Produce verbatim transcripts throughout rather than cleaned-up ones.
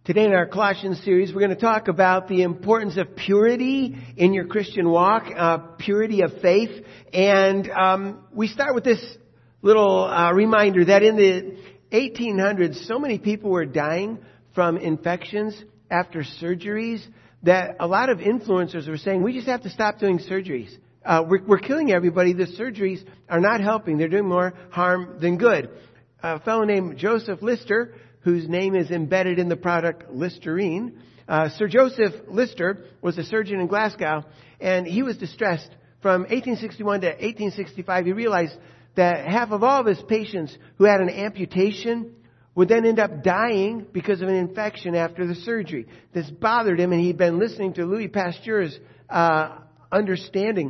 Today in our Colossians series, we're going to talk about the importance of purity in your Christian walk, uh, purity of faith. And um, we start with this little uh, reminder that in the eighteen hundreds, so many people were dying from infections after surgeries that a lot of influencers were saying, we just have to stop doing surgeries. Uh, we're, we're killing everybody. The surgeries are not helping. They're doing more harm than good. A fellow named Joseph Lister, whose name is embedded in the product Listerine. Uh, Sir Joseph Lister was a surgeon in Glasgow, and he was distressed. From eighteen sixty-one to eighteen sixty-five, he realized that half of all of his patients who had an amputation would then end up dying because of an infection after the surgery. This bothered him, and he'd been listening to Louis Pasteur's uh, understanding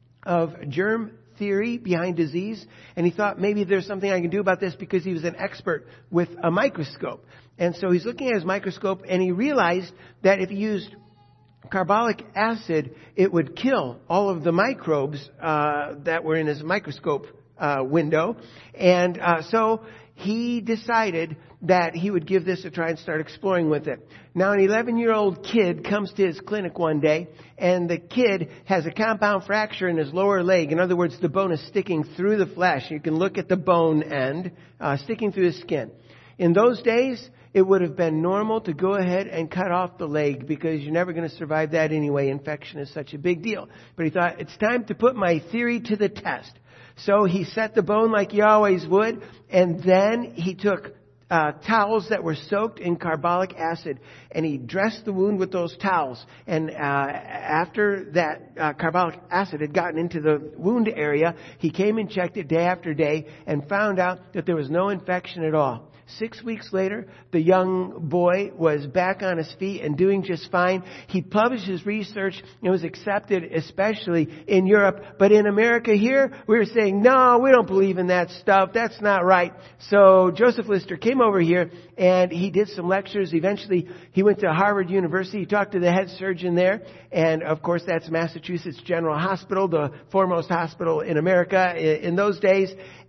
of germ theory behind disease, and he thought maybe there's something I can do about this because he was an expert with a microscope. And so he's looking at his microscope, and he realized that if he used carbolic acid, it would kill all of the microbes uh, that were in his microscope uh, window. And uh, so he decided that he would give this a try and start exploring with it. Now, an eleven-year-old kid comes to his clinic one day, and the kid has a compound fracture in his lower leg. In other words, the bone is sticking through the flesh. You can look at the bone end uh, sticking through the skin. In those days, it would have been normal to go ahead and cut off the leg because you're never going to survive that anyway. Infection is such a big deal. But he thought, it's time to put my theory to the test. So he set the bone like he always would, and then he took Uh, towels that were soaked in carbolic acid, and he dressed the wound with those towels. And uh, after that uh, carbolic acid had gotten into the wound area, he came and checked it day after day and found out that there was no infection at all. Six weeks later, the young boy was back on his feet and doing just fine. He published his research and was accepted, especially in Europe. But in America here, we were saying, no, we don't believe in that stuff. That's not right. So Joseph Lister came over here and he did some lectures. Eventually, he went to Harvard University. He talked to the head surgeon there. And of course, that's Massachusetts General Hospital, the foremost hospital in America in those days.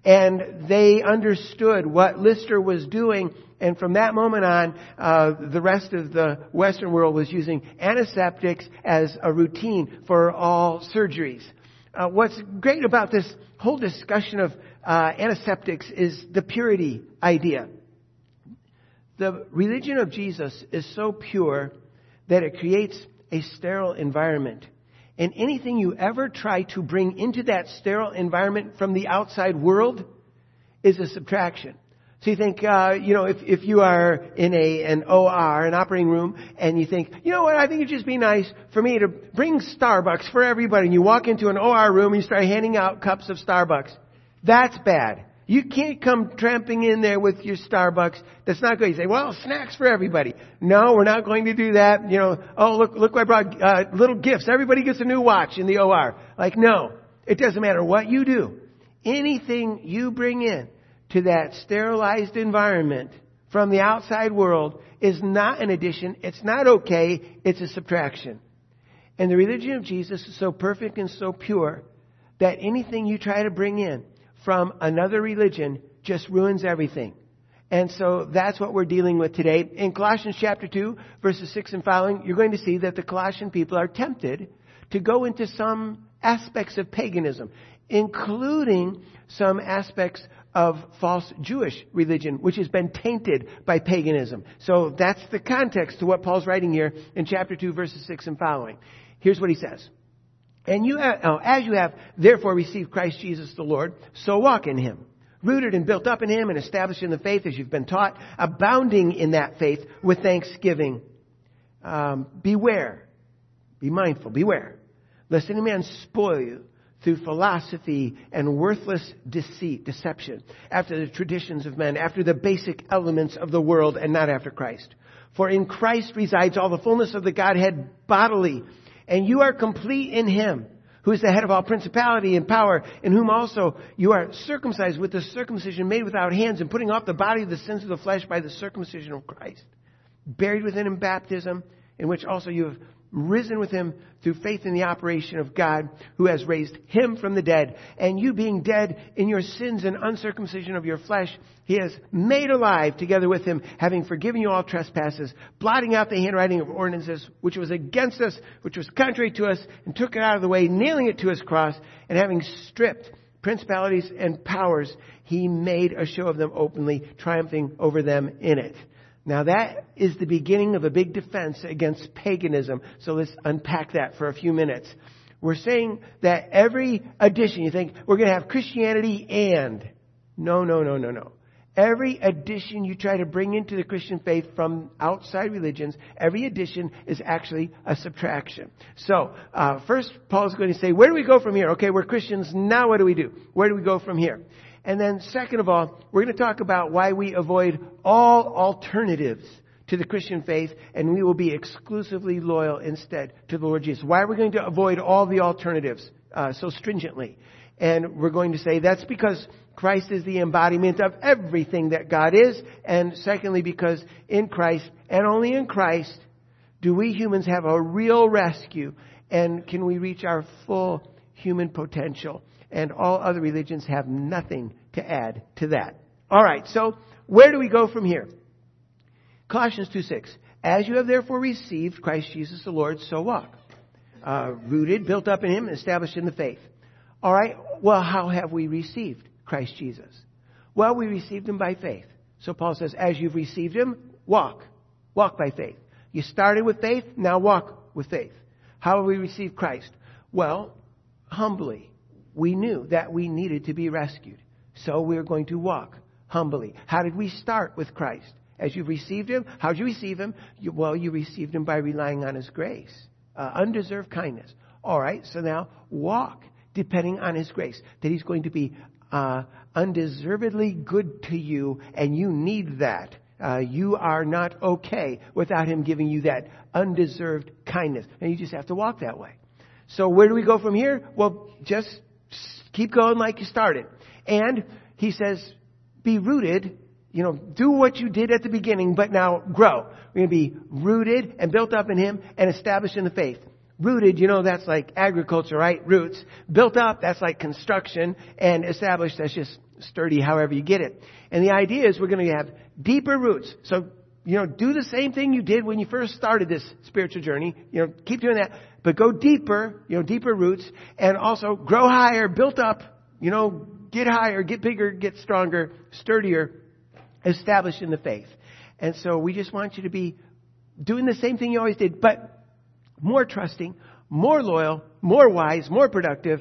And they understood what Lister was doing. And from that moment on, uh, the rest of the Western world was using antiseptics as a routine for all surgeries. Uh, what's great about this whole discussion of uh, antiseptics is the purity idea. The religion of Jesus is so pure that it creates a sterile environment. And anything you ever try to bring into that sterile environment from the outside world is a subtraction. So you think, uh, you know, if, if you are in a an O R, an operating room, and you think, you know what, I think it'd just be nice for me to bring Starbucks for everybody. And you walk into an O R room and you start handing out cups of Starbucks. That's bad. You can't come tramping in there with your Starbucks. That's not good. You say, well, snacks for everybody. No, we're not going to do that. You know, oh, look, look, I brought uh, little gifts. Everybody gets a new watch in the O R. Like, no, it doesn't matter what you do. Anything you bring in to that sterilized environment from the outside world is not an addition. It's not okay. It's a subtraction. And the religion of Jesus is so perfect and so pure that anything you try to bring in from another religion just ruins everything. And so that's what we're dealing with today. In Colossians chapter two, verses six and following, you're going to see that the Colossian people are tempted to go into some aspects of paganism, including some aspects of false Jewish religion, which has been tainted by paganism. So that's the context to what Paul's writing here in chapter two, verses six and following. Here's what he says. And you have, oh, as you have therefore received Christ Jesus the Lord, so walk in Him, rooted and built up in Him and established in the faith as you've been taught, abounding in that faith with thanksgiving. Um, beware, be mindful, beware, lest any man spoil you through philosophy and worthless deceit, deception, after the traditions of men, after the basic elements of the world, and not after Christ. For in Christ resides all the fullness of the Godhead bodily. And you are complete in Him, who is the head of all principality and power, in whom also you are circumcised with the circumcision made without hands, and putting off the body of the sins of the flesh by the circumcision of Christ, buried within Him baptism, in which also you have risen with him through faith in the operation of God who has raised him from the dead. And you being dead in your sins and uncircumcision of your flesh, he has made alive together with him, having forgiven you all trespasses, blotting out the handwriting of ordinances, which was against us, which was contrary to us, and took it out of the way, nailing it to his cross, and having stripped principalities and powers, he made a show of them openly, triumphing over them in it. Now that is the beginning of a big defense against paganism. So let's unpack that for a few minutes. We're saying that every addition, you think we're going to have Christianity and. No, no, no, no, no. Every addition you try to bring into the Christian faith from outside religions, every addition is actually a subtraction. So, uh, first Paul's going to say, where do we go from here? Okay, we're Christians. Now what do we do? Where do we go from here? And then second of all, we're going to talk about why we avoid all alternatives to the Christian faith, and we will be exclusively loyal instead to the Lord Jesus. Why are we going to avoid all the alternatives uh, so stringently? And we're going to say that's because Christ is the embodiment of everything that God is. And secondly, because in Christ, and only in Christ, do we humans have a real rescue, and can we reach our full human potential. And all other religions have nothing to add to that. All right, so where do we go from here? Colossians two six. As you have therefore received Christ Jesus the Lord, so walk. Uh, rooted, built up in him, and established in the faith. All right, well, how have we received Christ Jesus? Well, we received him by faith. So Paul says, as you've received him, walk. Walk by faith. You started with faith, now walk with faith. How have we received Christ? Well, humbly. We knew that we needed to be rescued. So we're going to walk humbly. How did we start with Christ? As you've received him, how did you receive him? You, well, you received him by relying on his grace. Uh, undeserved kindness. All right, so now walk depending on his grace. That he's going to be uh, undeservedly good to you, and you need that. Uh, you are not okay without him giving you that undeserved kindness. And you just have to walk that way. So where do we go from here? Well, just keep going like you started. And he says, be rooted, you know, do what you did at the beginning, but now grow. We're going to be rooted and built up in him and established in the faith. Rooted, you know, that's like agriculture, right? Roots. Built up, that's like construction. And established, that's just sturdy, however you get it. And the idea is we're going to have deeper roots. So, you know, do the same thing you did when you first started this spiritual journey. You know, keep doing that. But go deeper, you know, deeper roots. And also grow higher, built up, you know, get higher, get bigger, get stronger, sturdier, established in the faith. And so we just want you to be doing the same thing you always did, but more trusting, more loyal, more wise, more productive,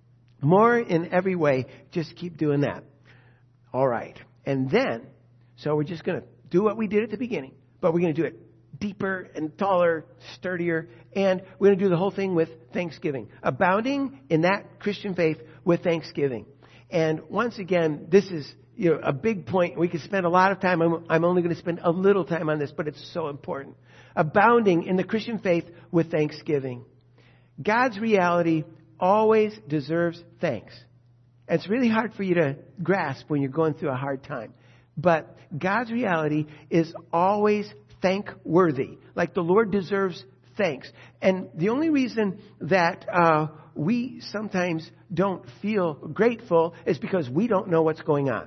more in every way. Just keep doing that. All right. And then, so we're just going to do what we did at the beginning, but we're going to do it deeper and taller, sturdier, and we're going to do the whole thing with thanksgiving. Abounding in that Christian faith with thanksgiving. And once again, this is, you know, a big point. We could spend a lot of time. I'm, I'm only going to spend a little time on this, but it's so important. Abounding in the Christian faith with thanksgiving. God's reality always deserves thanks. It's really hard for you to grasp when you're going through a hard time. But God's reality is always thankworthy. Like the Lord deserves thanks. And the only reason that uh, we sometimes don't feel grateful is because we don't know what's going on.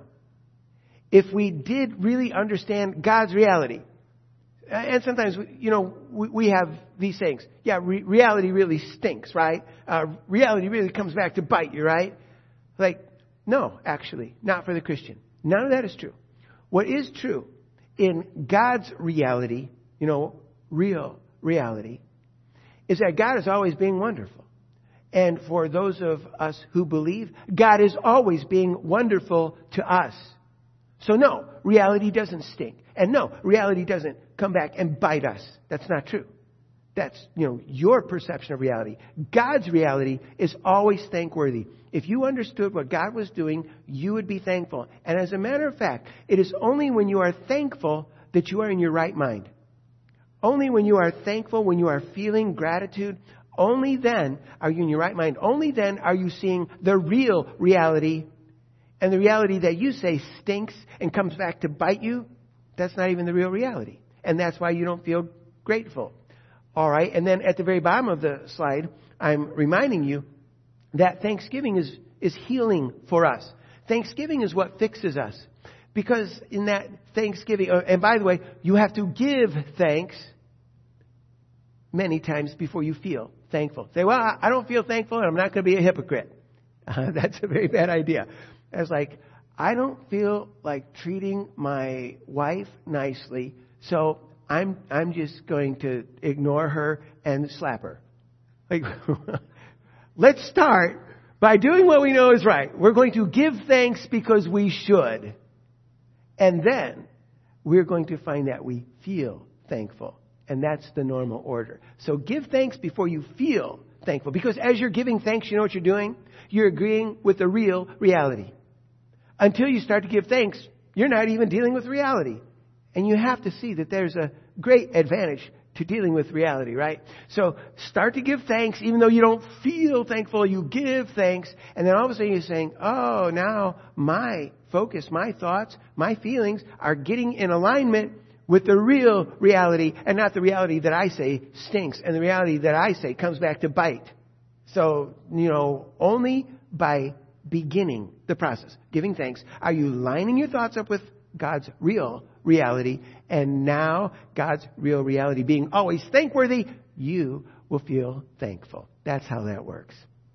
If we did really understand God's reality, and sometimes, you know, we, we have these things. Yeah, re- reality really stinks, right? Uh, reality really comes back to bite you, right? Like, no, actually, not for the Christian. None of that is true. What is true in God's reality, you know, real reality, is that God is always being wonderful. And for those of us who believe, God is always being wonderful to us. So no, reality doesn't stink. And no, reality doesn't come back and bite us. That's not true. That's, you know, your perception of reality. God's reality is always thankworthy. If you understood what God was doing, you would be thankful. And as a matter of fact, it is only when you are thankful that you are in your right mind. Only when you are thankful, when you are feeling gratitude, only then are you in your right mind. Only then are you seeing the real reality. And the reality that you say stinks and comes back to bite you, that's not even the real reality. And that's why you don't feel grateful. All right. And then at the very bottom of the slide, I'm reminding you that thanksgiving is, is healing for us. Thanksgiving is what fixes us. Because in that thanksgiving, and by the way, you have to give thanks many times before you feel thankful. Say, well, I don't feel thankful and I'm not going to be a hypocrite. Uh, that's a very bad idea. It's like, I don't feel like treating my wife nicely, so I'm I'm just going to ignore her and slap her. Like, let's start by doing what we know is right. We're going to give thanks because we should. And then we're going to find that we feel thankful. And that's the normal order. So give thanks before you feel thankful. Because as you're giving thanks, you know what you're doing? You're agreeing with the real reality. Until you start to give thanks, you're not even dealing with reality. And you have to see that there's a great advantage to dealing with reality, right? So start to give thanks, even though you don't feel thankful, you give thanks. And then all of a sudden you're saying, oh, now my focus, my thoughts, my feelings are getting in alignment with the real reality and not the reality that I say stinks and the reality that I say comes back to bite. So, you know, only by beginning the process, giving thanks, are you lining your thoughts up with God's real reality, and now God's real reality being always thankworthy, you will feel thankful. That's how that works.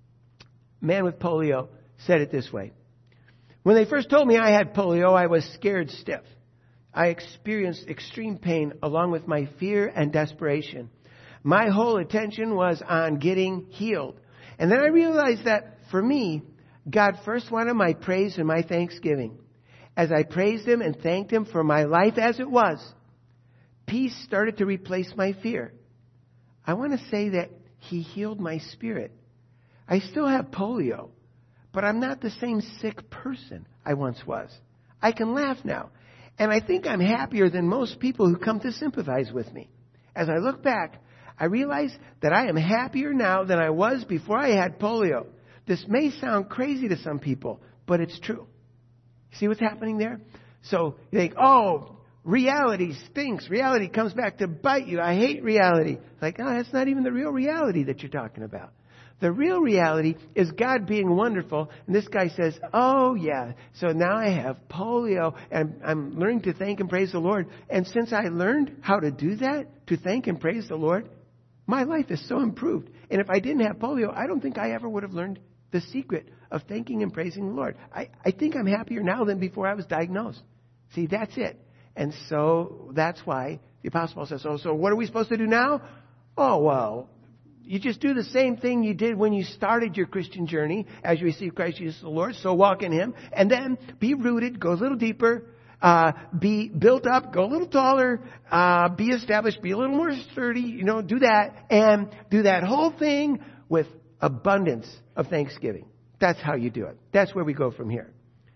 A man with polio said it this way. When they first told me I had polio, I was scared stiff. I experienced extreme pain along with my fear and desperation. My whole attention was on getting healed. And then I realized that for me, God first wanted my praise and my thanksgiving. As I praised Him and thanked Him for my life as it was, peace started to replace my fear. I want to say that He healed my spirit. I still have polio, but I'm not the same sick person I once was. I can laugh now. And I think I'm happier than most people who come to sympathize with me. As I look back, I realize that I am happier now than I was before I had polio. This may sound crazy to some people, but it's true. See what's happening there? So you think, oh, reality stinks. Reality comes back to bite you. I hate reality. Like, oh, that's not even the real reality that you're talking about. The real reality is God being wonderful. And this guy says, oh, yeah, so now I have polio and I'm learning to thank and praise the Lord. And since I learned how to do that, to thank and praise the Lord, my life is so improved. And if I didn't have polio, I don't think I ever would have learned the secret of thanking and praising the Lord. I, I think I'm happier now than before I was diagnosed. See, that's it. And so that's why the Apostle Paul says, oh, so what are we supposed to do now? Oh, well, you just do the same thing you did when you started your Christian journey as you received Christ Jesus the Lord. So walk in Him and then be rooted, go a little deeper, uh, be built up, go a little taller, uh, be established, be a little more sturdy, you know, do that and do that whole thing with abundance of thanksgiving. That's how you do it. That's where we go from here.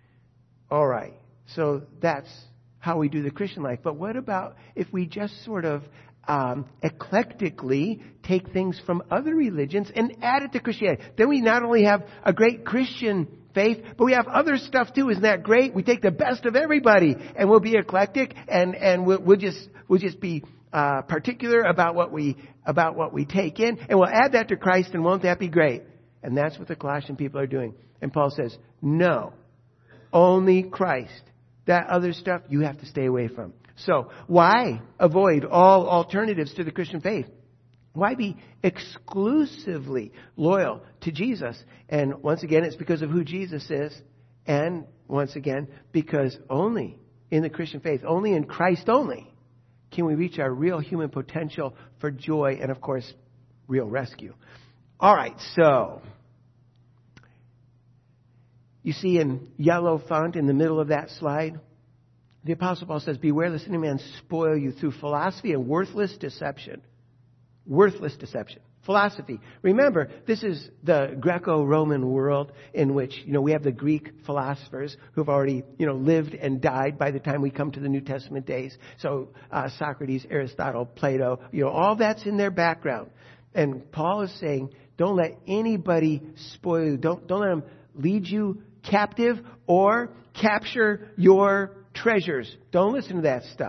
All right. So that's how we do the Christian life. But what about if we just sort of um, eclectically take things from other religions and add it to Christianity? Then we not only have a great Christian faith, but we have other stuff too. Isn't that great? We take the best of everybody and we'll be eclectic and, and we'll, we'll just, we'll just be uh, particular about what we, about what we take in, and we'll add that to Christ, and won't that be great? And that's what the Colossian people are doing. And Paul says, no, only Christ. That other stuff you have to stay away from. So why avoid all alternatives to the Christian faith? Why be exclusively loyal to Jesus? And once again, it's because of who Jesus is. And once again, because only in the Christian faith, only in Christ only, can we reach our real human potential for joy and, of course, real rescue. All right, so you see in yellow font in the middle of that slide, the Apostle Paul says, beware lest any man spoil you through philosophy and worthless deception. Worthless deception. Philosophy. Remember, this is the Greco-Roman world in which, you know, we have the Greek philosophers who've already, you know, lived and died by the time we come to the New Testament days. So uh, Socrates, Aristotle, Plato, you know, all that's in their background. And Paul is saying, don't let anybody spoil you. Don't, don't let them lead you captive or capture your treasures. Don't listen to that stuff.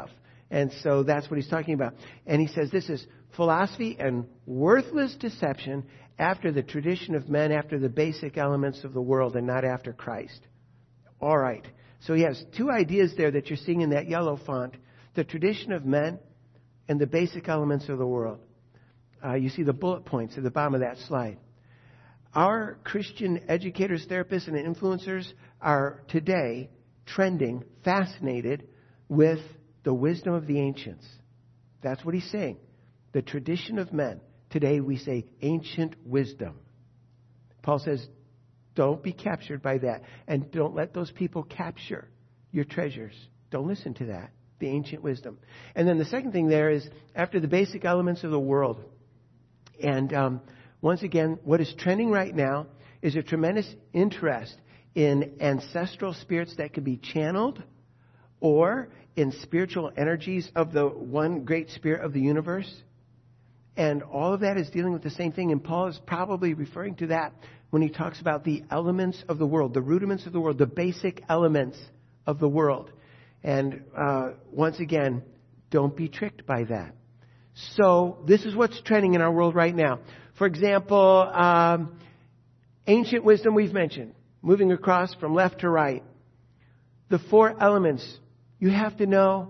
And so that's what he's talking about. And he says this is philosophy and worthless deception after the tradition of men, after the basic elements of the world, and not after Christ. All right. So he has two ideas there that you're seeing in that yellow font. The tradition of men and the basic elements of the world. Uh, you see the bullet points at the bottom of that slide. Our Christian educators, therapists, and influencers are today trending, fascinated with the wisdom of the ancients. That's what he's saying. The tradition of men. Today we say ancient wisdom. Paul says, don't be captured by that. And don't let those people capture your treasures. Don't listen to that. The ancient wisdom. And then the second thing there is after the basic elements of the world. And um, once again, what is trending right now is a tremendous interest in ancestral spirits that can be channeled, or in spiritual energies of the one great spirit of the universe. And all of that is dealing with the same thing. And Paul is probably referring to that when he talks about the elements of the world, the rudiments of the world, the basic elements of the world. And uh, once again, don't be tricked by that. So this is what's trending in our world right now. For example, um, ancient wisdom we've mentioned, moving across from left to right. The four elements you have to know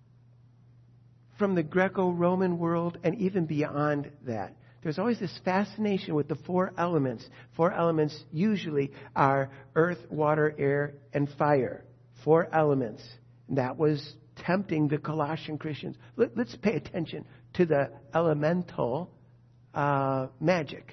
from the Greco-Roman world and even beyond that. There's always this fascination with the four elements. Four elements usually are earth, water, air, and fire. Four elements. And that was tempting the Colossian Christians. Let, let's pay attention to the elemental uh, magic.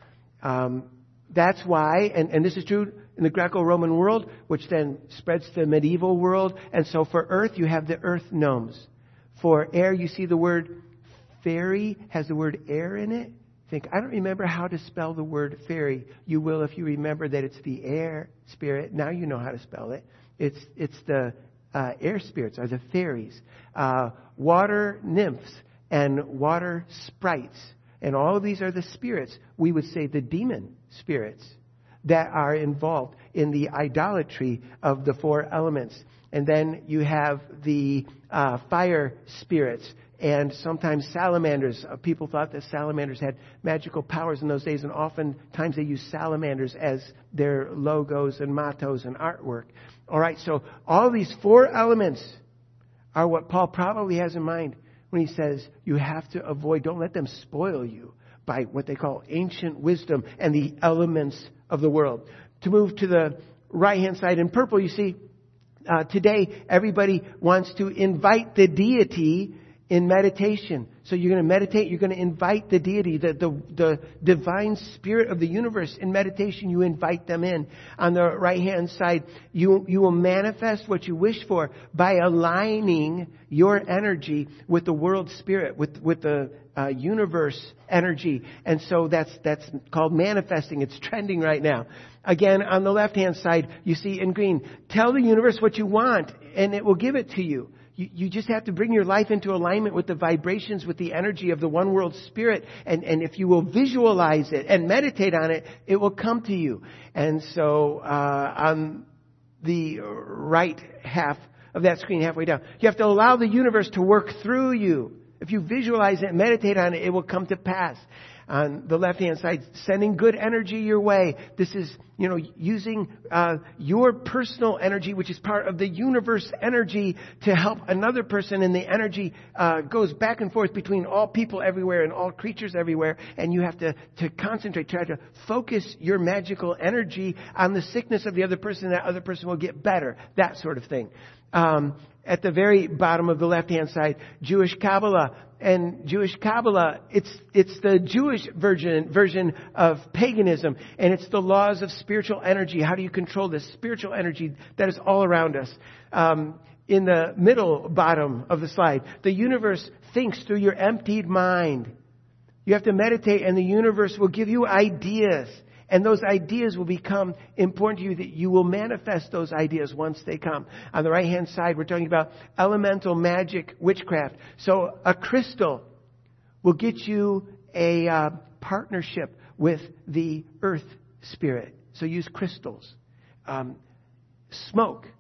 Um, that's why, and, and this is true in the Greco-Roman world, which then spreads to the medieval world. And so for earth, you have the earth gnomes. For air, you see the word fairy has the word air in it. Think, I don't remember how to spell the word fairy. You will if you remember that it's the air spirit. Now you know how to spell it. It's it's the uh, air spirits, are the fairies. Uh, water nymphs and water sprites. And all of these are the spirits. We would say the demon spirits that are involved in the idolatry of the four elements. And then you have the uh, fire spirits and sometimes salamanders. Uh, people thought that salamanders had magical powers in those days, and oftentimes they used salamanders as their logos and mottos and artwork. All right, so all these four elements are what Paul probably has in mind when he says you have to avoid, don't let them spoil you by what they call ancient wisdom and the elements of the world. To move to the right-hand side in purple, you see, Uh, today, everybody wants to invite the deity in meditation. So you're going to meditate, you're going to invite the deity, the, the, the divine spirit of the universe in meditation. You invite them in. On the right-hand side, you, you will manifest what you wish for by aligning your energy with the world spirit, with, with the uh, universe energy. And so that's, that's called manifesting. It's trending right now. Again, on the left-hand side, you see in green, tell the universe what you want and it will give it to you. You, you just have to bring your life into alignment with the vibrations, with the energy of the one world spirit. And, and if you will visualize it and meditate on it, it will come to you. And so uh, on the right half of that screen, halfway down, you have to allow the universe to work through you. If you visualize it and meditate on it, it will come to pass. On the left-hand side, sending good energy your way. This is, you know, using uh, your personal energy, which is part of the universe energy, to help another person. And the energy uh, goes back and forth between all people everywhere and all creatures everywhere. And you have to, to concentrate, try to focus your magical energy on the sickness of the other person. That other person will get better. That sort of thing. Um, at the very bottom of the left-hand side, Jewish Kabbalah. And Jewish Kabbalah, it's it's the Jewish version version of paganism. And it's the laws of spiritual energy. How do you control this spiritual energy that is all around us? Um, in the middle bottom of the slide, the universe thinks through your emptied mind. You have to meditate and the universe will give you ideas. And those ideas will become important to you, that you will manifest those ideas once they come. On the right-hand side, we're talking about elemental magic witchcraft. So a crystal will get you a uh, partnership with the earth spirit. So use crystals. Um, smoke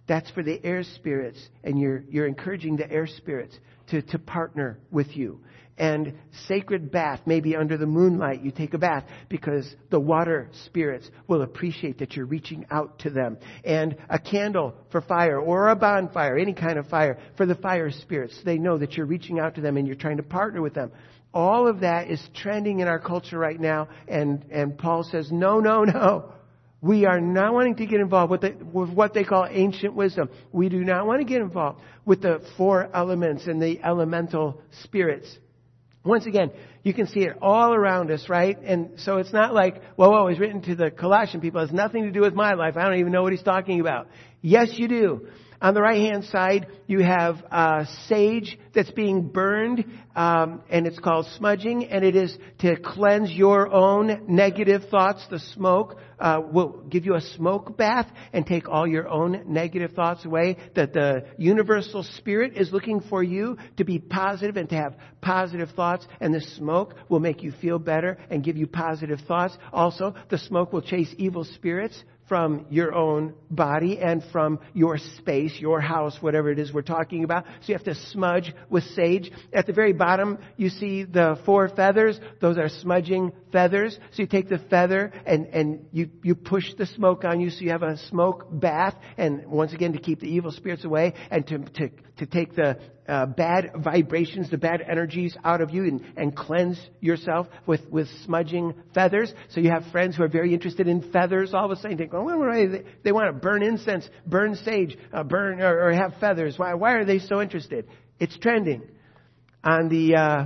That's for the air spirits. And you're, you're encouraging the air spirits to, to partner with you. And sacred bath, maybe under the moonlight you take a bath, because the water spirits will appreciate that you're reaching out to them. And a candle for fire, or a bonfire, any kind of fire, for the fire spirits. So they know that you're reaching out to them and you're trying to partner with them. All of that is trending in our culture right now. And, and Paul says, no, no, no. We are not wanting to get involved with, the, with what they call ancient wisdom. We do not want to get involved with the four elements and the elemental spirits. Once again, you can see it all around us, right? And so it's not like, well, well, he's written to the Colossian people. It has nothing to do with my life. I don't even know what he's talking about. Yes, you do. On the right-hand side, you have uh, sage that's being burned, um, and it's called smudging, and it is to cleanse your own negative thoughts. The smoke uh, will give you a smoke bath and take all your own negative thoughts away. That the universal spirit is looking for you to be positive and to have positive thoughts, and the smoke will make you feel better and give you positive thoughts. Also, the smoke will chase evil spirits from your own body and from your space, your house, whatever it is we're talking about. So you have to smudge with sage. At the very bottom, you see the four feathers. Those are smudging feathers. So you take the feather and, and you, you push the smoke on you so you have a smoke bath. And once again, to keep the evil spirits away and to, to, to take the Uh, bad vibrations, the bad energies out of you and, and cleanse yourself with, with smudging feathers. So you have friends who are very interested in feathers. All of a sudden they go, well, they, they want to burn incense, burn sage, uh, burn or, or have feathers. Why, why are they so interested? It's trending. On the uh,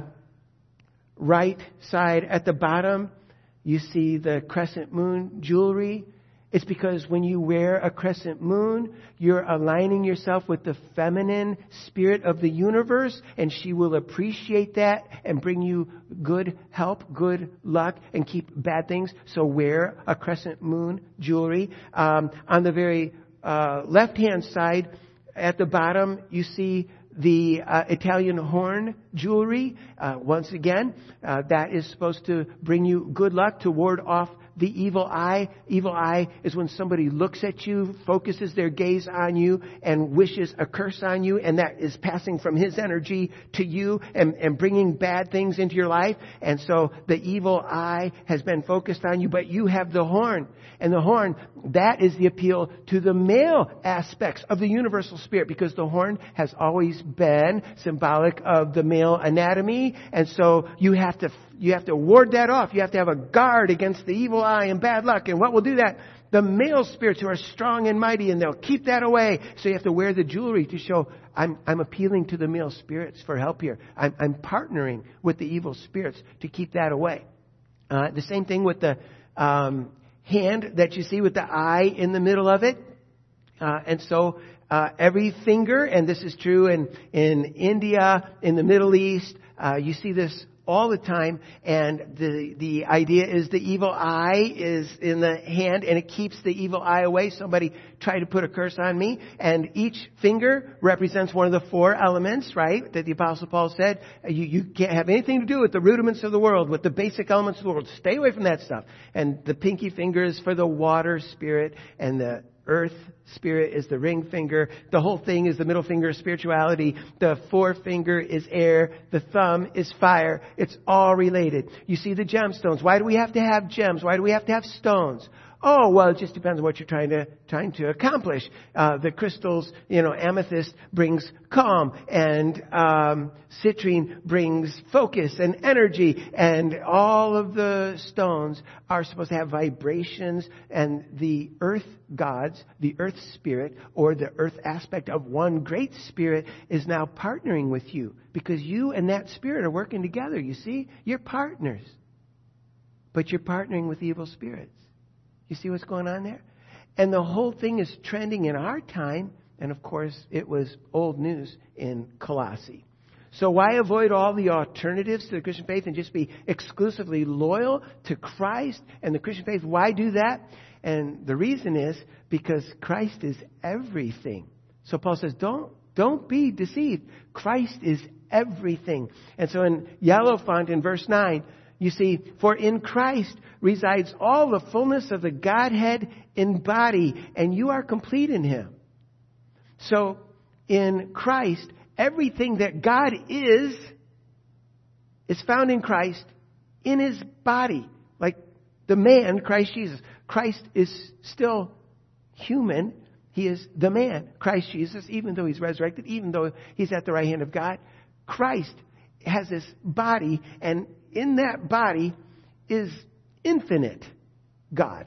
right side at the bottom, you see the crescent moon jewelry. It's because when you wear a crescent moon, you're aligning yourself with the feminine spirit of the universe, and she will appreciate that and bring you good help, good luck, and keep bad things. So wear a crescent moon jewelry. Um, on the very uh, left-hand side, at the bottom, you see the uh, Italian horn jewelry. Uh, once again, uh, that is supposed to bring you good luck, to ward off the evil eye. Evil eye is when somebody looks at you, focuses their gaze on you, and wishes a curse on you, and that is passing from his energy to you and, and bringing bad things into your life. And so the evil eye has been focused on you, but you have the horn. And the horn, that is the appeal to the male aspects of the universal spirit, because the horn has always been symbolic of the male anatomy. And so you have to You have to ward that off. You have to have a guard against the evil eye and bad luck. And what will do that? The male spirits who are strong and mighty, and they'll keep that away. So you have to wear the jewelry to show, I'm, I'm appealing to the male spirits for help here. I'm, I'm partnering with the evil spirits to keep that away. Uh, the same thing with the um, hand that you see with the eye in the middle of it. Uh, and so uh, every finger, and this is true in, in India, in the Middle East, uh, you see this all the time, and the the idea is the evil eye is in the hand, and it keeps the evil eye away. Somebody tried to put a curse on me, and each finger represents one of the four elements, right? That the Apostle Paul said, you, you can't have anything to do with the rudiments of the world, with the basic elements of the world. Stay away from that stuff. And the pinky finger is for the water spirit, and the earth spirit is the ring finger. The whole thing is the middle finger of spirituality. The forefinger is air. The thumb is fire. It's all related. You see the gemstones. Why do we have to have gems? Why do we have to have stones? Oh, well, it just depends on what you're trying to trying to accomplish. Uh, the crystals, you know, amethyst brings calm, and um, citrine brings focus and energy, and all of the stones are supposed to have vibrations, and the earth gods, the earth spirit, or the earth aspect of one great spirit is now partnering with you, because you and that spirit are working together, you see? You're partners. But you're partnering with evil spirits. You see what's going on there? And the whole thing is trending in our time. And of course, it was old news in Colossae. So why avoid all the alternatives to the Christian faith and just be exclusively loyal to Christ and the Christian faith? Why do that? And the reason is because Christ is everything. So Paul says, don't, don't be deceived. Christ is everything. And so in yellow font in verse nine, you see, for in Christ resides all the fullness of the Godhead in body, and you are complete in Him. So in Christ, everything that God is, is found in Christ in his body. Like the man, Christ Jesus. Christ is still human. He is the man, Christ Jesus, even though he's resurrected, even though he's at the right hand of God. Christ has this body, and in that body is infinite God.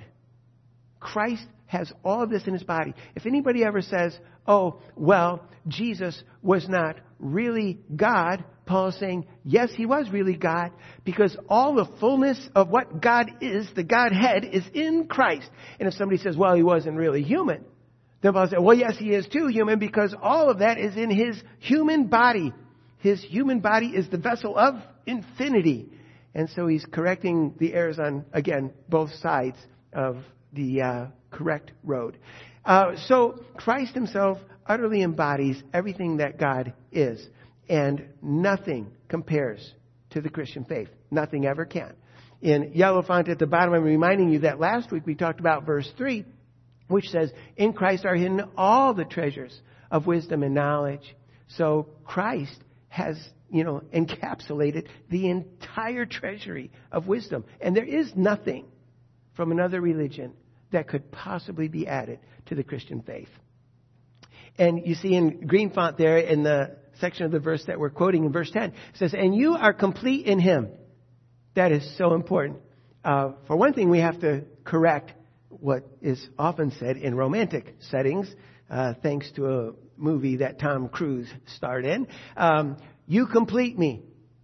Christ has all of this in his body. If anybody ever says, oh, well, Jesus was not really God, Paul is saying, yes, he was really God, because all the fullness of what God is, the Godhead, is in Christ. And if somebody says, well, he wasn't really human, then Paul says, well, yes, he is too human, because all of that is in his human body. His human body is the vessel of infinity. And so he's correcting the errors on, again, both sides of the uh, correct road. Uh, so Christ himself utterly embodies everything that God is. And nothing compares to the Christian faith. Nothing ever can. In yellow font at the bottom, I'm reminding you that last week we talked about verse three, which says, in Christ are hidden all the treasures of wisdom and knowledge. So Christ has, you know, encapsulated the entire treasury of wisdom. And there is nothing from another religion that could possibly be added to the Christian faith. And you see in green font there in the section of the verse that we're quoting in verse ten, it says, and you are complete in him. That is so important. Uh, for one thing, we have to correct what is often said in romantic settings, uh, thanks to a movie that Tom Cruise starred in. Um, you complete me.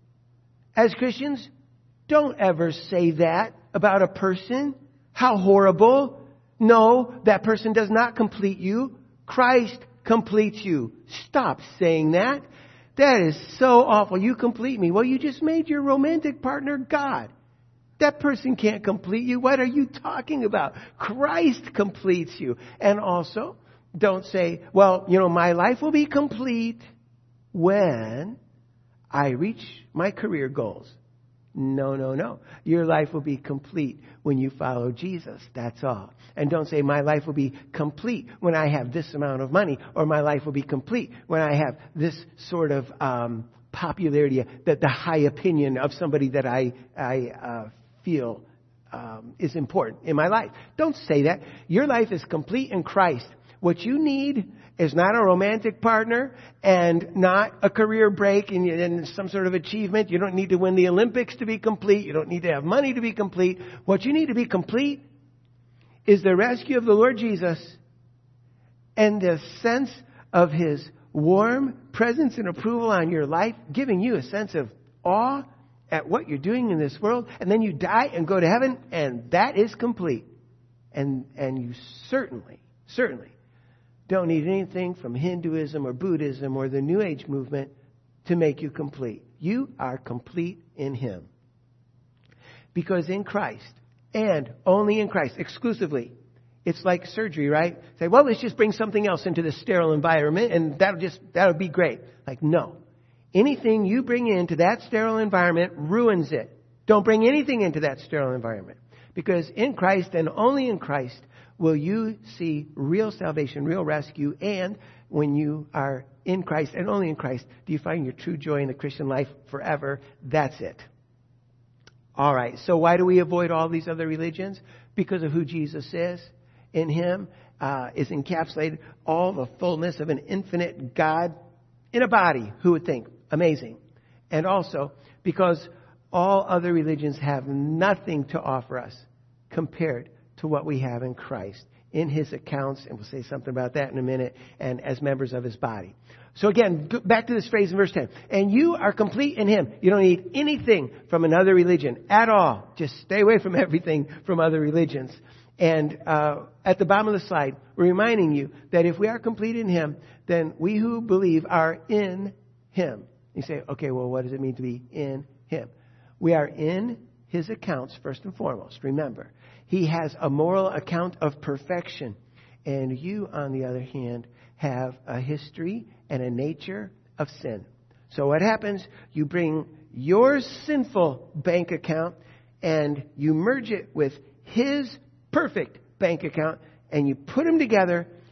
As Christians, don't ever say that about a person. How horrible. No, that person does not complete you. Christ completes you. Stop saying that. That is so awful. You complete me. Well, you just made your romantic partner God. That person can't complete you. What are you talking about? Christ completes you. And also, don't say, well, you know, my life will be complete when I reach my career goals. No, no, no. Your life will be complete when you follow Jesus. That's all. And don't say, my life will be complete when I have this amount of money, or my life will be complete when I have this sort of um, popularity, that the high opinion of somebody that I, I uh, feel um, is important in my life. Don't say that. Your life is complete in Christ. What you need is not a romantic partner and not a career break and, and some sort of achievement. You don't need to win the Olympics to be complete. You don't need to have money to be complete. What you need to be complete is the rescue of the Lord Jesus and the sense of his warm presence and approval on your life, giving you a sense of awe at what you're doing in this world. And then you die and go to heaven, and that is complete. And, and you certainly, certainly don't need anything from Hinduism or Buddhism or the New Age movement to make you complete. You are complete in him. Because in Christ, and only in Christ, exclusively, it's like surgery, right? Say, well, let's just bring something else into this sterile environment and that'll just, that'll be great. Like, no. Anything you bring into that sterile environment ruins it. Don't bring anything into that sterile environment. Because in Christ and only in Christ will you see real salvation, real rescue, and when you are in Christ and only in Christ, do you find your true joy in the Christian life forever? That's it. All right, so why do we avoid all these other religions? Because of who Jesus is. In him uh, is encapsulated all the fullness of an infinite God in a body. Who would think? Amazing. And also because all other religions have nothing to offer us compared to what we have in Christ, in his accounts, and we'll say something about that in a minute, and as members of his body. So again, back to this phrase in verse ten. And you are complete in him. You don't need anything from another religion at all. Just stay away from everything from other religions. And uh, at the bottom of the slide, we're reminding you that if we are complete in him, then we who believe are in him. You say, okay, well, what does it mean to be in him? We are in his accounts first and foremost. Remember, he has a moral account of perfection. And you, on the other hand, have a history and a nature of sin. So what happens? You bring your sinful bank account and you merge it with his perfect bank account, and you put them together,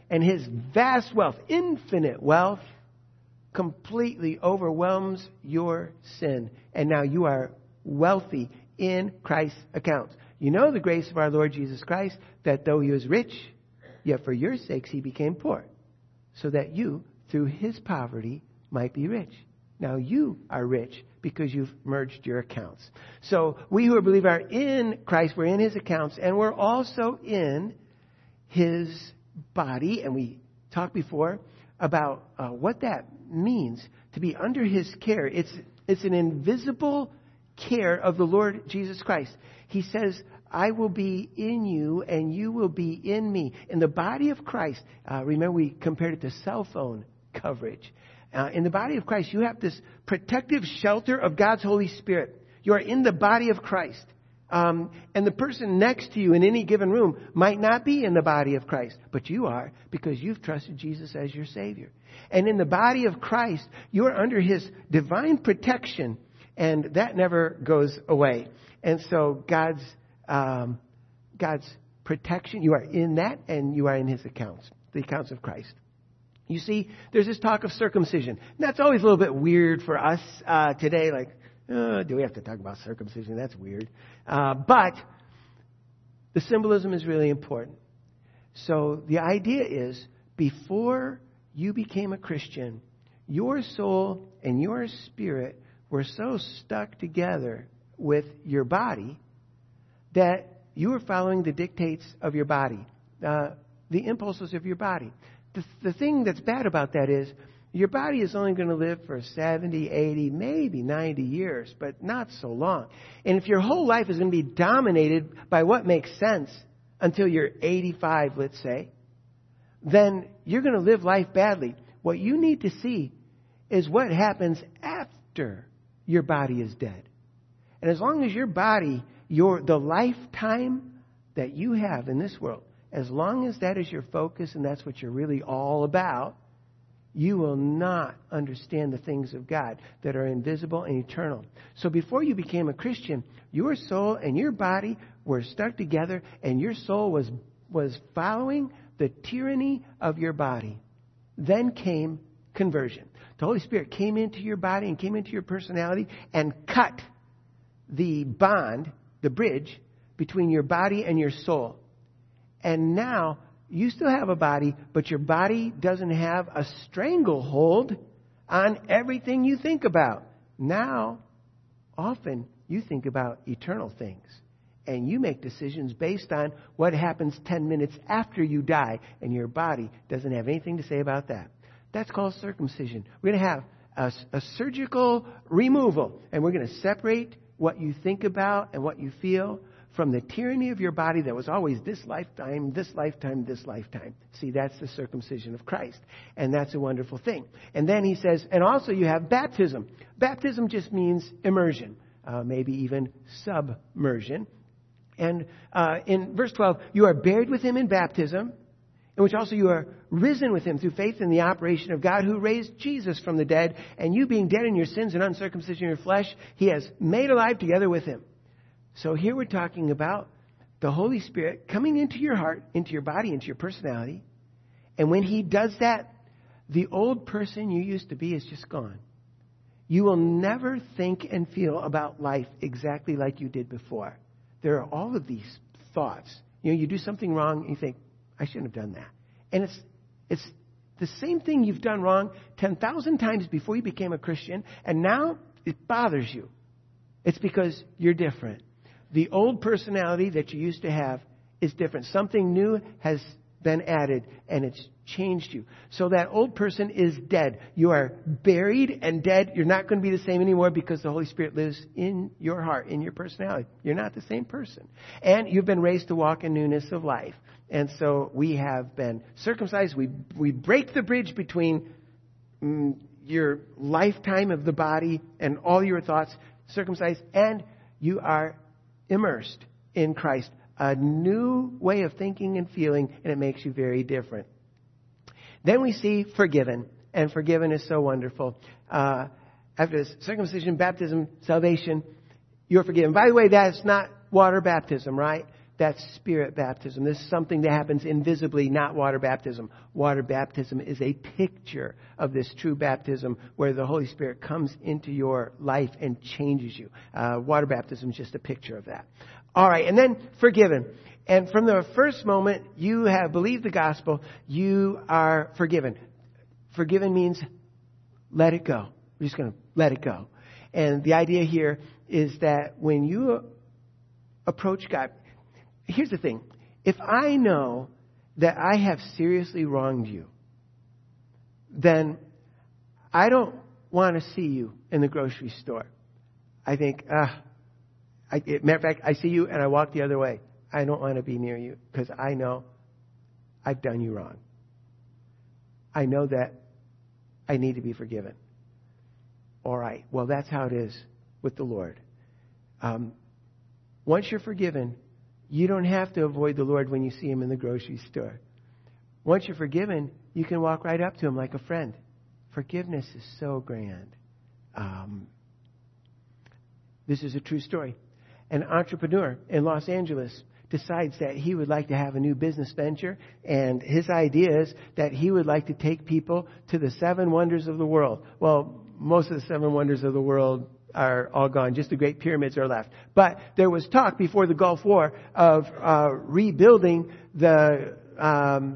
And His vast wealth, infinite wealth, completely overwhelms your sin. And now you are wealthy in Christ's accounts. You know the grace of our Lord Jesus Christ, that though He was rich, yet for your sakes He became poor, so that you, through His poverty, might be rich. Now you are rich because you've merged your accounts. So we who believe are in Christ, we're in His accounts, and we're also in His body. And we talked before about uh, what that means to be under His care. It's it's an invisible care of the Lord Jesus Christ. He says, I will be in you and you will be in me. In the body of Christ, uh, remember we compared it to cell phone coverage. Uh, in the body of Christ, you have this protective shelter of God's Holy Spirit. You are in the body of Christ. Um, and the person next to you in any given room might not be in the body of Christ, but you are, because you've trusted Jesus as your Savior. And in the body of Christ, you are under His divine protection, and that never goes away. And so God's um, God's protection, you are in that, and you are in His accounts, the accounts of Christ. You see, there's this talk of circumcision. And that's always a little bit weird for us uh, today, like, Uh, do we have to talk about circumcision? That's weird. Uh, but the symbolism is really important. So the idea is, before you became a Christian, your soul and your spirit were so stuck together with your body that you were following the dictates of your body, uh, the impulses of your body. The, the thing that's bad about that is, your body is only going to live for seventy, eighty, maybe ninety years, but not so long. And if your whole life is going to be dominated by what makes sense until you're eighty-five, let's say, then you're going to live life badly. What you need to see is what happens after your body is dead. And as long as your body, your the lifetime that you have in this world, as long as that is your focus and that's what you're really all about, you will not understand the things of God that are invisible and eternal. So before you became a Christian, your soul and your body were stuck together, and your soul was was following the tyranny of your body. Then came conversion. The Holy Spirit came into your body and came into your personality and cut the bond, the bridge, between your body and your soul. And now you still have a body, but your body doesn't have a stranglehold on everything you think about. Now, often you think about eternal things, and you make decisions based on what happens ten minutes after you die, and your body doesn't have anything to say about that. That's called circumcision. We're going to have a, a surgical removal, and we're going to separate what you think about and what you feel from the tyranny of your body that was always this lifetime, this lifetime, this lifetime. See, that's the circumcision of Christ. And that's a wonderful thing. And then he says, and also you have baptism. Baptism just means immersion, uh, maybe even submersion. And uh, in verse twelve, you are buried with Him in baptism, in which also you are risen with Him through faith in the operation of God who raised Jesus from the dead. And you being dead in your sins and uncircumcision in your flesh, He has made alive together with Him. So here we're talking about the Holy Spirit coming into your heart, into your body, into your personality. And when He does that, the old person you used to be is just gone. You will never think and feel about life exactly like you did before. There are all of these thoughts. You know, you do something wrong and you think, I shouldn't have done that. And it's it's the same thing you've done wrong ten thousand times before you became a Christian, and now it bothers you. It's because you're different. The old personality that you used to have is different. Something new has been added, and it's changed you. So that old person is dead. You are buried and dead. You're not going to be the same anymore because the Holy Spirit lives in your heart, in your personality. You're not the same person. And you've been raised to walk in newness of life. And so we have been circumcised. We we break the bridge between mm, your lifetime of the body and all your thoughts, circumcised, and you are immersed in Christ, a new way of thinking and feeling, and it makes you very different. Then we see forgiven, and forgiven is so wonderful. Uh, after this, circumcision, baptism, salvation, you're forgiven. By the way, that's not water baptism, right? That's spirit baptism. This is something that happens invisibly, not water baptism. Water baptism is a picture of this true baptism where the Holy Spirit comes into your life and changes you. Uh, water baptism is just a picture of that. All right, and then forgiven. And from the first moment you have believed the gospel, you are forgiven. Forgiven means let it go. We're just going to let it go. And the idea here is that when you approach God, here's the thing. If I know that I have seriously wronged you, then I don't want to see you in the grocery store. I think, ah, I, matter of fact, I see you and I walk the other way. I don't want to be near you because I know I've done you wrong. I know that I need to be forgiven. All right. Well, that's how it is with the Lord. Um, once you're forgiven, you don't have to avoid the Lord when you see Him in the grocery store. Once you're forgiven, you can walk right up to Him like a friend. Forgiveness is so grand. Um, this is a true story. An entrepreneur in Los Angeles decides that he would like to have a new business venture, and his idea is that he would like to take people to the seven wonders of the world. Well, most of the seven wonders of the world are all gone. Just the Great Pyramids are left. But there was talk before the Gulf War of uh, rebuilding the, um,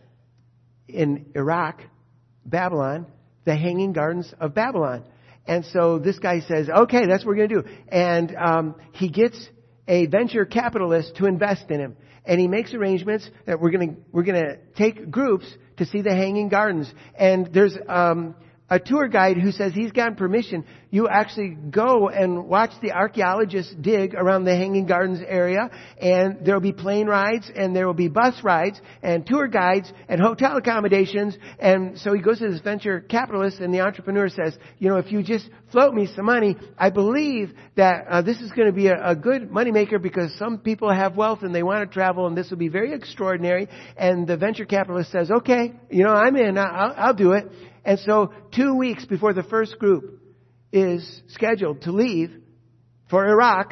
in Iraq, Babylon, the Hanging Gardens of Babylon. And so this guy says, okay, that's what we're going to do. And um, he gets a venture capitalist to invest in him. And he makes arrangements that we're going to we're going to take groups to see the Hanging Gardens. And there's um, a tour guide who says he's gotten permission. You actually go and watch the archaeologists dig around the Hanging Gardens area, and there will be plane rides, and there will be bus rides, and tour guides, and hotel accommodations. And so he goes to this venture capitalist, and the entrepreneur says, you know, if you just float me some money, I believe that uh, this is going to be a, a good moneymaker because some people have wealth and they want to travel, and this will be very extraordinary. And the venture capitalist says, okay, you know, I'm in, I'll, I'll do it. And so two weeks before the first group is scheduled to leave for Iraq,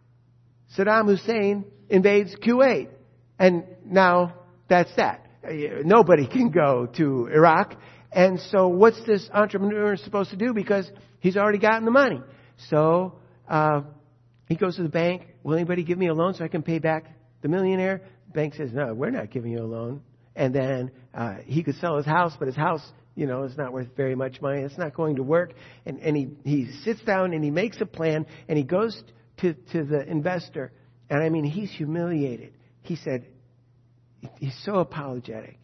Saddam Hussein invades Kuwait. And now that's that. Nobody can go to Iraq. And so what's this entrepreneur supposed to do? Because he's already gotten the money. So uh, he goes to the bank. Will anybody give me a loan so I can pay back the millionaire? The bank says, no, we're not giving you a loan. And then uh, he could sell his house, but his house, you know, it's not worth very much money. It's not going to work. And, and he, he sits down and he makes a plan and he goes to, to the investor. And I mean, he's humiliated. He said, he's so apologetic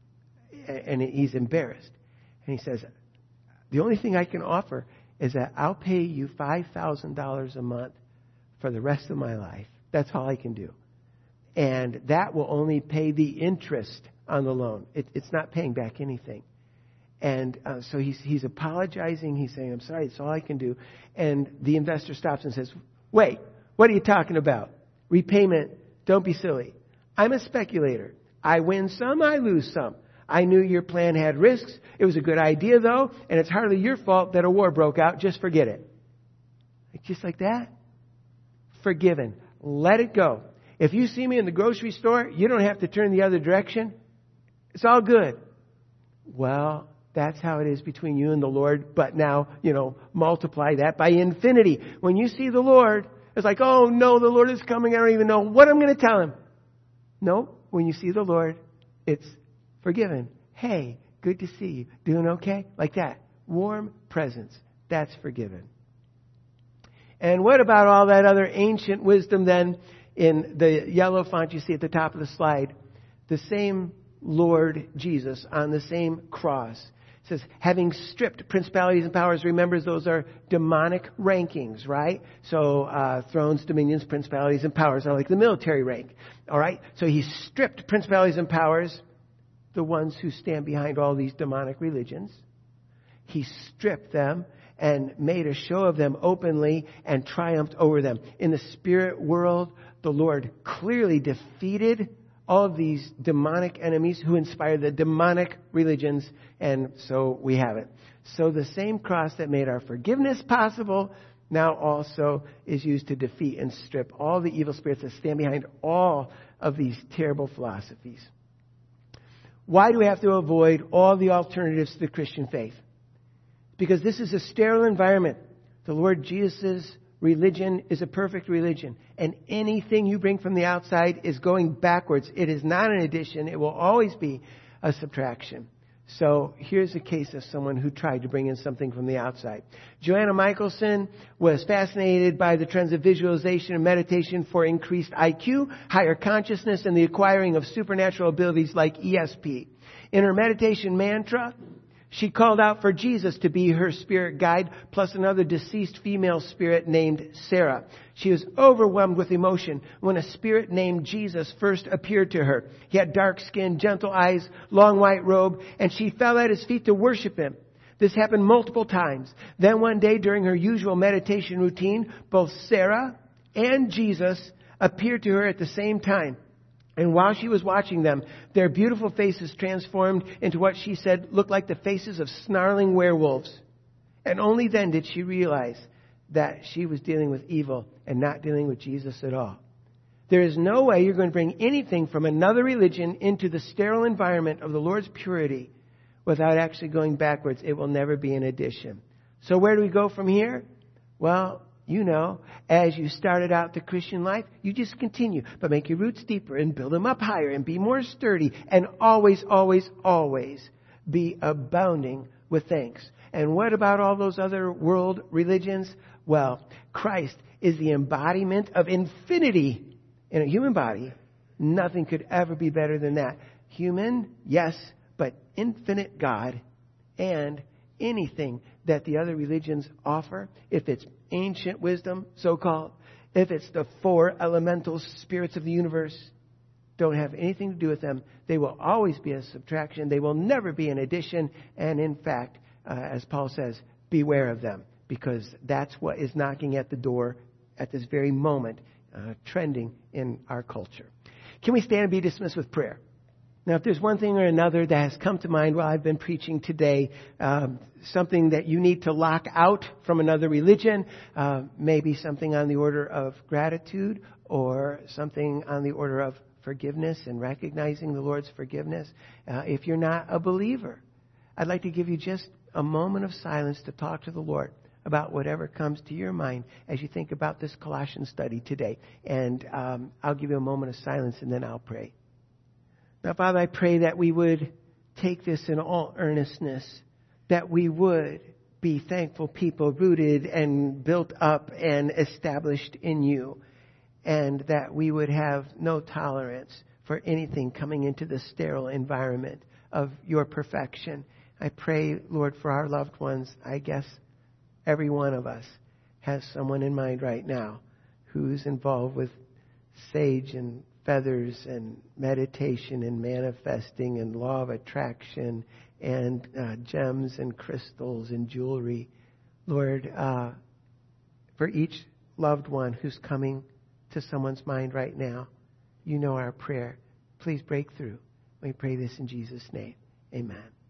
and he's embarrassed. And he says, the only thing I can offer is that I'll pay you five thousand dollars a month for the rest of my life. That's all I can do. And that will only pay the interest on the loan. It, it's not paying back anything. And uh, so he's he's apologizing. He's saying, I'm sorry, it's all I can do. And the investor stops and says, wait, what are you talking about? Repayment, don't be silly. I'm a speculator. I win some, I lose some. I knew your plan had risks. It was a good idea, though, and it's hardly your fault that a war broke out. Just forget it. Just like that. Forgiven. Let it go. If you see me in the grocery store, you don't have to turn the other direction. It's all good. Well, that's how it is between you and the Lord. But now, you know, multiply that by infinity. When you see the Lord, it's like, oh no, the Lord is coming. I don't even know what I'm going to tell Him. No, when you see the Lord, it's forgiven. Hey, good to see you. Doing okay? Like that. Warm presence. That's forgiven. And what about all that other ancient wisdom then in the yellow font you see at the top of the slide? The same Lord Jesus on the same cross. It says, having stripped principalities and powers, remember those are demonic rankings, right? So uh, thrones, dominions, principalities, and powers are like the military rank. All right? So He stripped principalities and powers, the ones who stand behind all these demonic religions. He stripped them and made a show of them openly and triumphed over them. In the spirit world, the Lord clearly defeated all of these demonic enemies who inspired the demonic religions, and so we have it. So the same cross that made our forgiveness possible now also is used to defeat and strip all the evil spirits that stand behind all of these terrible philosophies. Why do we have to avoid all the alternatives to the Christian faith? Because this is a sterile environment. The Lord Jesus' religion is a perfect religion. And anything you bring from the outside is going backwards. It is not an addition. It will always be a subtraction. So here's a case of someone who tried to bring in something from the outside. Joanna Michelson was fascinated by the trends of visualization and meditation for increased I Q, higher consciousness, and the acquiring of supernatural abilities like E S P. In her meditation mantra, she called out for Jesus to be her spirit guide, plus another deceased female spirit named Sarah. She was overwhelmed with emotion when a spirit named Jesus first appeared to her. He had dark skin, gentle eyes, long white robe, and she fell at his feet to worship him. This happened multiple times. Then one day during her usual meditation routine, both Sarah and Jesus appeared to her at the same time. And while she was watching them, their beautiful faces transformed into what she said looked like the faces of snarling werewolves. And only then did she realize that she was dealing with evil and not dealing with Jesus at all. There is no way you're going to bring anything from another religion into the sterile environment of the Lord's purity without actually going backwards. It will never be an addition. So where do we go from here? Well, you know, as you started out the Christian life, you just continue, but make your roots deeper and build them up higher and be more sturdy and always, always, always be abounding with thanks. And what about all those other world religions? Well, Christ is the embodiment of infinity in a human body. Nothing could ever be better than that. Human, yes, but infinite God. And anything that the other religions offer, if it's ancient wisdom, so-called, if it's the four elemental spirits of the universe, don't have anything to do with them. They will always be a subtraction. They will never be an addition. And in fact, uh, as Paul says, beware of them, because that's what is knocking at the door at this very moment, uh, trending in our culture. Can we stand and be dismissed with prayer? Now, if there's one thing or another that has come to mind while I've been preaching today, um, something that you need to lock out from another religion, uh, maybe something on the order of gratitude or something on the order of forgiveness and recognizing the Lord's forgiveness. Uh, if you're not a believer, I'd like to give you just a moment of silence to talk to the Lord about whatever comes to your mind as you think about this Colossians study today. And um, I'll give you a moment of silence and then I'll pray. Now, Father, I pray that we would take this in all earnestness, that we would be thankful people, rooted and built up and established in you, and that we would have no tolerance for anything coming into the sterile environment of your perfection. I pray, Lord, for our loved ones. I guess every one of us has someone in mind right now who's involved with sage and feathers and meditation and manifesting and law of attraction and uh, gems and crystals and jewelry. Lord, uh, for each loved one who's coming to someone's mind right now, you know our prayer. Please break through. We pray this in Jesus' name. Amen.